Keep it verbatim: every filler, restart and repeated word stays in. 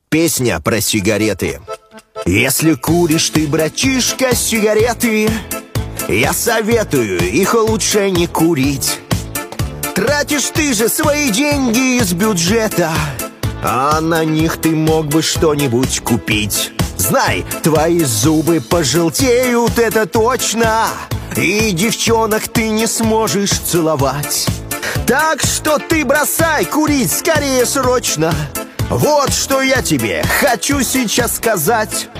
Песня про сигареты. Если куришь ты, братишка, сигареты, я советую их лучше не курить. Тратишь ты же свои деньги из бюджета, а на них ты мог бы что-нибудь купить. Знай, твои зубы пожелтеют, это точно, и девчонок ты не сможешь целовать. Так что ты бросай курить скорее срочно. Вот что я тебе хочу сейчас сказать.